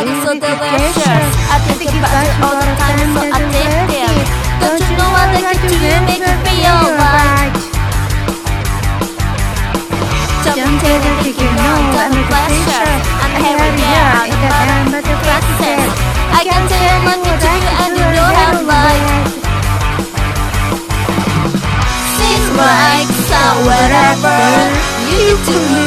body so delicious. I think about you all the time, so addictive. Don't you know what I can do to make you feel right? Don't take a think you know I'm a pleasure. I'm here, yeah, I'm but the present. I can tell what you do and you know how to like. Seems like so whatever you do to me.